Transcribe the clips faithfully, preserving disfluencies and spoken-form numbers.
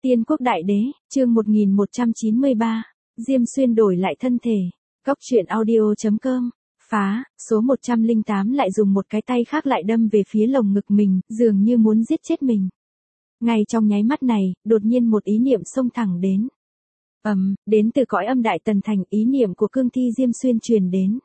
Tiên quốc đại đế, chương một nghìn một trăm chín mươi ba, Diêm Xuyên đổi lại thân thể. Cốc truyện audio chấm com. Phá, số một trăm lẻ tám lại dùng một cái tay khác lại đâm về phía lồng ngực mình, dường như muốn giết chết mình. Ngay trong nháy mắt này, đột nhiên một ý niệm xông thẳng đến. Ầm, um, đến từ cõi âm Đại Tần Thành, ý niệm của cương thi Diêm Xuyên truyền đến.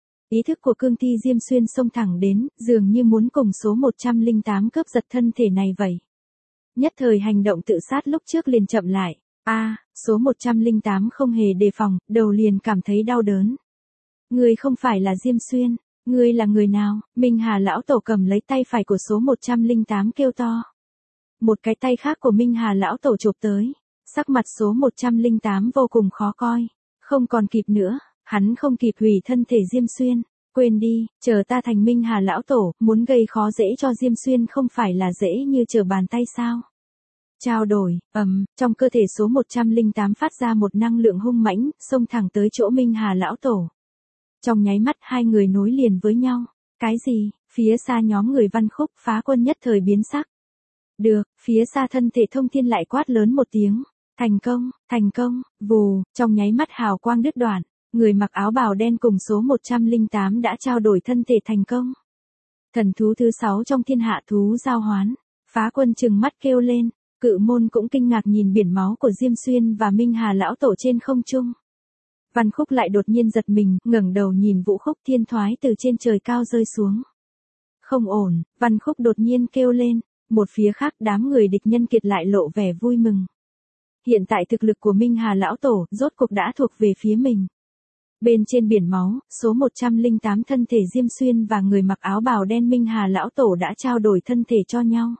Ý thức của cương thi Diêm Xuyên xông thẳng đến, dường như muốn cùng số một trăm lẻ tám cướp giật thân thể này vậy. Nhất thời hành động tự sát lúc trước liền chậm lại. A, à, số một trăm lẻ tám không hề đề phòng, đầu liền cảm thấy đau đớn. Ngươi không phải là Diêm Xuyên, ngươi là người nào? Minh Hà lão tổ cầm lấy tay phải của số một trăm lẻ tám kêu to. Một cái tay khác của Minh Hà lão tổ chụp tới, sắc mặt số một trăm lẻ tám vô cùng khó coi, không còn kịp nữa, hắn không kịp hủy thân thể Diêm Xuyên. Quên đi, chờ ta thành Minh Hà lão tổ, muốn gây khó dễ cho Diêm Xuyên không phải là dễ như trở bàn tay sao? Trao đổi, ầm, um, trong cơ thể số một trăm lẻ tám phát ra một năng lượng hung mãnh, xông thẳng tới chỗ Minh Hà lão tổ. Trong nháy mắt hai người nối liền với nhau. Cái gì? Phía xa nhóm người Văn Khúc Phá Quân nhất thời biến sắc. Được, phía xa thân thể Thông Thiên lại quát lớn một tiếng. Thành công, thành công, vù, trong nháy mắt hào quang đứt đoạn. Người mặc áo bào đen cùng số một trăm lẻ tám đã trao đổi thân thể thành công. Thần thú thứ sáu trong thiên hạ thú giao hoán. Phá Quân trừng mắt kêu lên. Cự môn cũng kinh ngạc nhìn biển máu của Diêm Xuyên và Minh Hà lão tổ trên không trung. Văn Khúc lại đột nhiên giật mình, ngẩng đầu nhìn Vũ Khúc Thiên thoái từ trên trời cao rơi xuống. Không ổn, Văn Khúc đột nhiên kêu lên. Một phía khác đám người địch nhân kiệt lại lộ vẻ vui mừng. Hiện tại thực lực của Minh Hà lão tổ rốt cục đã thuộc về phía mình. Bên trên biển máu, số một trăm lẻ tám thân thể Diêm Xuyên và người mặc áo bào đen Minh Hà lão tổ đã trao đổi thân thể cho nhau.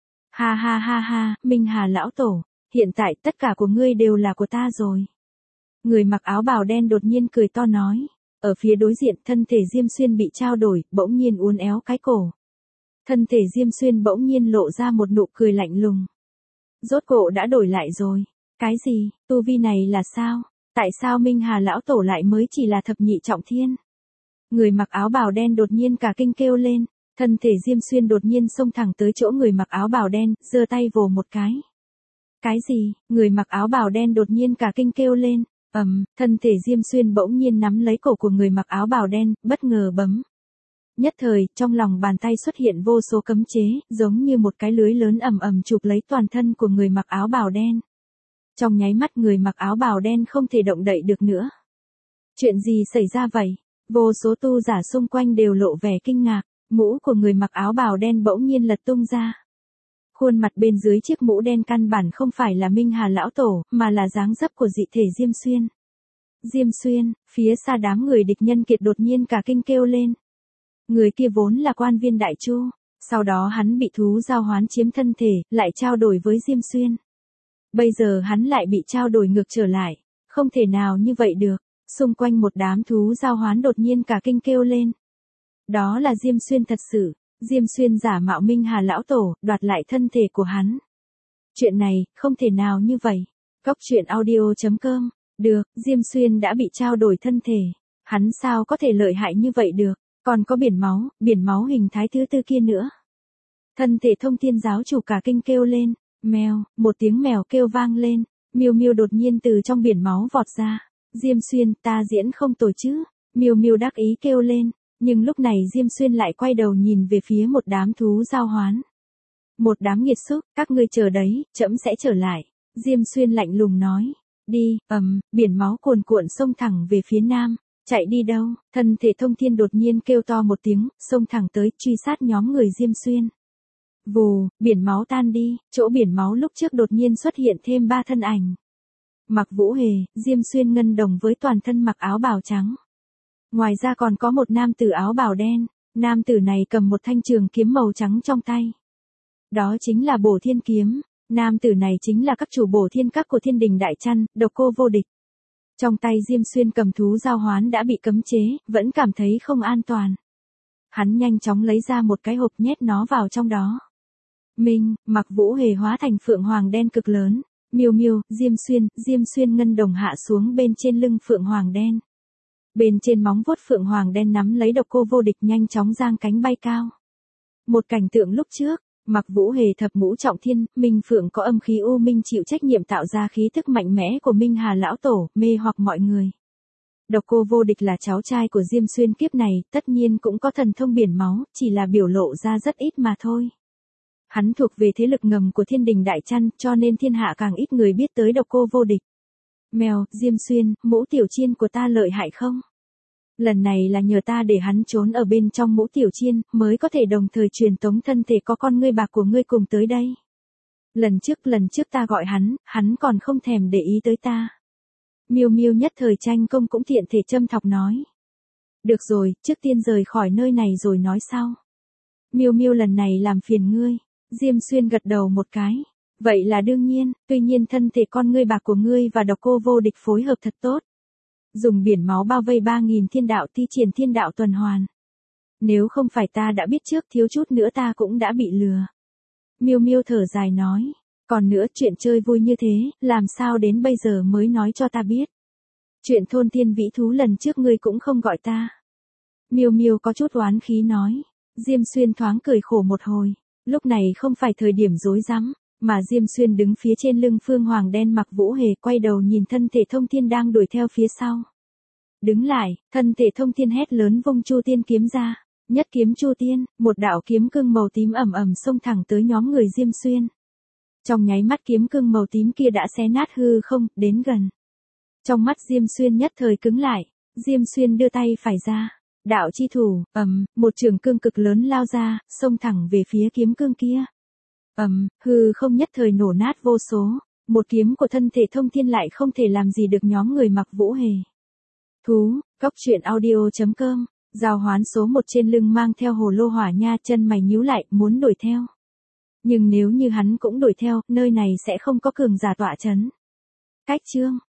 Ha ha ha ha, Minh Hà lão tổ, hiện tại tất cả của ngươi đều là của ta rồi. Người mặc áo bào đen đột nhiên cười to nói. Ở phía đối diện thân thể Diêm Xuyên bị trao đổi, bỗng nhiên uốn éo cái cổ. Thân thể Diêm Xuyên bỗng nhiên lộ ra một nụ cười lạnh lùng. Rốt cổ đã đổi lại rồi. Cái gì, tu vi này là sao? Tại sao Minh Hà lão tổ lại mới chỉ là thập nhị trọng thiên? Người mặc áo bào đen đột nhiên cả kinh kêu lên. Thân thể Diêm Xuyên đột nhiên xông thẳng tới chỗ người mặc áo bào đen, giơ tay vồ một cái. Cái gì? Người mặc áo bào đen đột nhiên cả kinh kêu lên. Ầm, um, thân thể Diêm Xuyên bỗng nhiên nắm lấy cổ của người mặc áo bào đen, bất ngờ bấm. Nhất thời, trong lòng bàn tay xuất hiện vô số cấm chế, giống như một cái lưới lớn ầm ầm chụp lấy toàn thân của người mặc áo bào đen. Trong nháy mắt người mặc áo bào đen không thể động đậy được nữa. Chuyện gì xảy ra vậy? Vô số tu giả xung quanh đều lộ vẻ kinh ngạc. Mũ của người mặc áo bào đen bỗng nhiên lật tung ra. Khuôn mặt bên dưới chiếc mũ đen căn bản không phải là Minh Hà lão tổ, mà là dáng dấp của dị thể Diêm Xuyên. Diêm Xuyên, phía xa đám người địch nhân kiệt đột nhiên cả kinh kêu lên. Người kia vốn là quan viên đại chu, sau đó hắn bị thú giao hoán chiếm thân thể, lại trao đổi với Diêm Xuyên. Bây giờ hắn lại bị trao đổi ngược trở lại, không thể nào như vậy được. Xung quanh một đám thú giao hoán đột nhiên cả kinh kêu lên. Đó là Diêm Xuyên thật sự, Diêm Xuyên giả mạo Minh Hà lão tổ, đoạt lại thân thể của hắn. Chuyện này, không thể nào như vậy. Cốc truyện audio chấm com. Được, Diêm Xuyên đã bị trao đổi thân thể. Hắn sao có thể lợi hại như vậy được, còn có biển máu, biển máu hình thái thứ tư kia nữa. Thân thể Thông Thiên giáo chủ cả kinh kêu lên, mèo, một tiếng mèo kêu vang lên, Miêu Miêu đột nhiên từ trong biển máu vọt ra. Diêm Xuyên, ta diễn không tồi chứ, Miêu Miêu đắc ý kêu lên. Nhưng lúc này Diêm Xuyên lại quay đầu nhìn về phía một đám thú giao hoán. Một đám nghiệt xúc, các ngươi chờ đấy, trẫm sẽ trở lại. Diêm Xuyên lạnh lùng nói. Đi, ầm, um, biển máu cuồn cuộn xông thẳng về phía nam. Chạy đi đâu? Thân thể Thông Thiên đột nhiên kêu to một tiếng, xông thẳng tới, truy sát nhóm người Diêm Xuyên. Vù, biển máu tan đi, chỗ biển máu lúc trước đột nhiên xuất hiện thêm ba thân ảnh. Mặc Vũ Hề, Diêm Xuyên Ngân Đồng với toàn thân mặc áo bào trắng. Ngoài ra còn có một nam tử áo bào đen, nam tử này cầm một thanh trường kiếm màu trắng trong tay. Đó chính là Bổ Thiên Kiếm, nam tử này chính là các chủ Bổ Thiên Các của Thiên Đình Đại Trăn, độc cô vô địch. Trong tay Diêm Xuyên cầm thú giao hoán đã bị cấm chế, vẫn cảm thấy không an toàn. Hắn nhanh chóng lấy ra một cái hộp nhét nó vào trong đó. Minh, Mặc Vũ Hề hóa thành phượng hoàng đen cực lớn, Miêu Miêu, Diêm Xuyên, Diêm Xuyên Ngân Đồng hạ xuống bên trên lưng phượng hoàng đen. Bên trên móng vuốt phượng hoàng đen nắm lấy độc cô vô địch nhanh chóng giang cánh bay cao. Một cảnh tượng lúc trước, Mặc Vũ Hề thập ngũ trọng thiên, Minh Phượng có âm khí u minh chịu trách nhiệm tạo ra khí thức mạnh mẽ của Minh Hà lão tổ, mê hoặc mọi người. Độc Cô Vô Địch là cháu trai của Diêm Xuyên kiếp này, tất nhiên cũng có thần thông biển máu, chỉ là biểu lộ ra rất ít mà thôi. Hắn thuộc về thế lực ngầm của Thiên Đình Đại Chăn, cho nên thiên hạ càng ít người biết tới Độc Cô Vô Địch. Mèo, Diêm Xuyên, Mũ Tiểu Chiên của ta lợi hại không? Lần này là nhờ ta để hắn trốn ở bên trong Mũ Tiểu Chiên, mới có thể đồng thời truyền tống thân thể có con ngươi bạc của ngươi cùng tới đây. Lần trước lần trước ta gọi hắn, hắn còn không thèm để ý tới ta. Miêu Miêu nhất thời tranh công cũng tiện thể châm thọc nói. Được rồi, trước tiên rời khỏi nơi này rồi nói sau. Miêu Miêu lần này làm phiền ngươi. Diêm Xuyên gật đầu một cái. Vậy là đương nhiên, tuy nhiên thân thể con ngươi bạc của ngươi và Độc Cô Vô Địch phối hợp thật tốt. Dùng biển máu bao vây ba nghìn thiên đạo thi triển thiên đạo tuần hoàn. Nếu không phải ta đã biết trước thiếu chút nữa ta cũng đã bị lừa. Miêu Miêu thở dài nói. Còn nữa chuyện chơi vui như thế, làm sao đến bây giờ mới nói cho ta biết. Chuyện thôn thiên vĩ thú lần trước ngươi cũng không gọi ta. Miêu Miêu có chút oán khí nói. Diêm Xuyên thoáng cười khổ một hồi. Lúc này không phải thời điểm rối rắm, mà Diêm Xuyên đứng phía trên lưng Phương Hoàng đen Mặc Vũ Hề quay đầu nhìn thân thể Thông Thiên đang đuổi theo phía sau. Đứng lại, thân thể Thông Thiên hét lớn vung Chu Tiên kiếm ra, nhất kiếm Chu Tiên, một đạo kiếm cương màu tím ầm ầm xông thẳng tới nhóm người Diêm Xuyên. Trong nháy mắt kiếm cương màu tím kia đã xé nát hư không, đến gần. Trong mắt Diêm Xuyên nhất thời cứng lại, Diêm Xuyên đưa tay phải ra. Đạo chi thủ, ầm, một trường cương cực lớn lao ra, xông thẳng về phía kiếm cương kia. Ầm, hư không nhất thời nổ nát vô số, một kiếm của thân thể Thông Thiên lại không thể làm gì được nhóm người Mặc Vũ Hề. Thú, Cốc Truyện audio chấm com, giao hoán số một trên lưng mang theo hồ lô hỏa nha, chân mày nhíu lại, muốn đuổi theo. Nhưng nếu như hắn cũng đuổi theo, nơi này sẽ không có cường giả tọa chấn. Cách chương